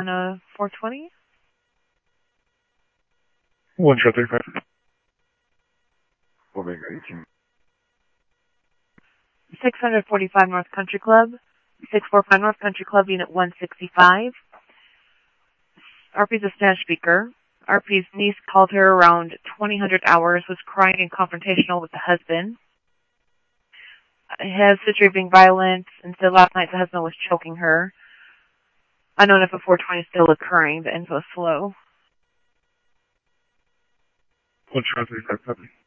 on a 420. 135. Omega 18. 645 North Country Club. 645 North Country Club, Unit 165. RP's a Spanish speaker. RP's niece called her around 2000 hours, was crying and confrontational with the husband. Has history of being violent, and said last night the husband was choking her. Unknown if a 420 is still occurring. The info is slow. 135.